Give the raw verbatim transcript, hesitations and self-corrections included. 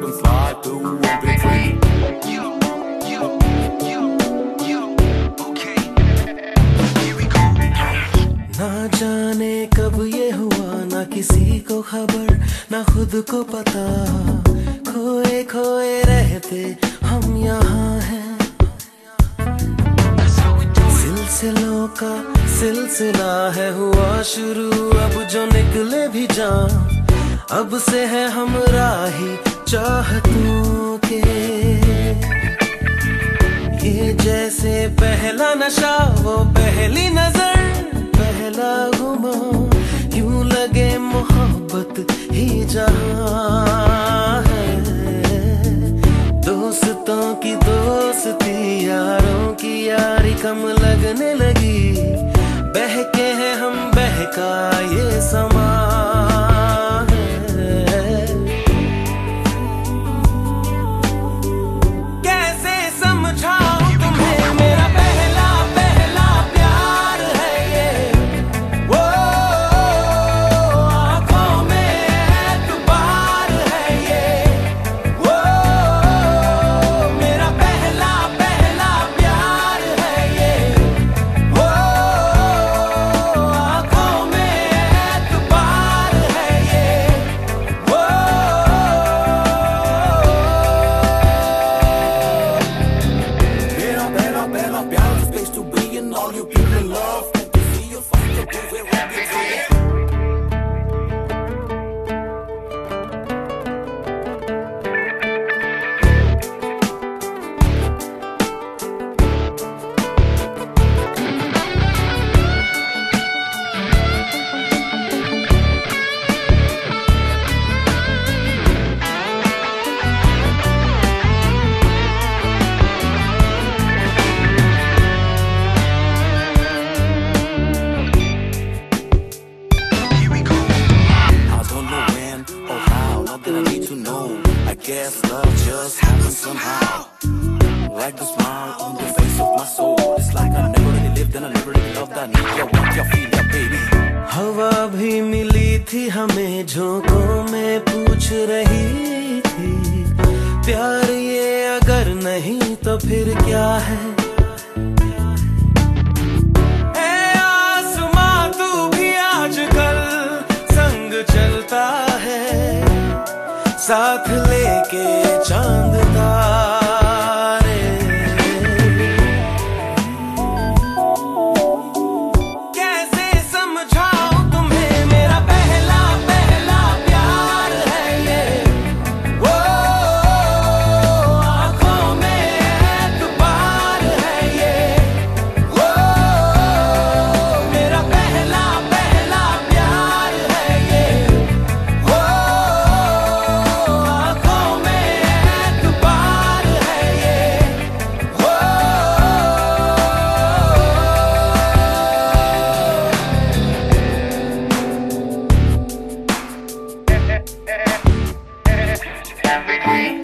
and slide through in between. Yo, yo, yo, yo, okay, here we go. ना जाने कब ये हुआ, ना किसी को खबर, ना खुद को पता, खोए खोए रहते हम यहाँ हैं। सिलसिलों का सिलसिला है हुआ शुरू, अब जो निकले भी जान, अब से है हम राही चाहतों के। ये जैसे पहला नशा, वो पहली नजर, पहला गुमा, यूं लगे मोहब्बत ही जहां है। दोस्तों की दोस्ती, यारों की यारी कम लगने लगी, बहके हैं हम बहका ये समा है। कैसे समझाऊं तुम्हें, मेरा पहला पहला प्यार है ये, वो आंखों में एतबार है ये, वो मेरा पहला पहला प्यार है ये, वो आंखों में एतबार है ये, वो मेरा पहला पहला प्यार, space to be in all you people in love, and to see your face to prove it what we say. Here we go. I don't know when or how, not that I need to know. I guess love just happens somehow. Like the smile on the face of my soul. It's like I never really lived and I never really loved. I need ya, want ya, feel ya, baby. हवा भी मिली थी हमें, झोंकों में पूछ रही थी, प्यार ये अगर नहीं तो फिर क्या है। ए आसमां तू भी आजकल संग चलता है, साथ लेके चांद तारे। कैसे समझाऊं तुम्हें, मेरा पहला पहला प्यार है ये, वो आंखों में एतबार है ये, वो मेरा पहला पहला प्यार है ये, वो आंखों में एतबार है ये, वो Here we go.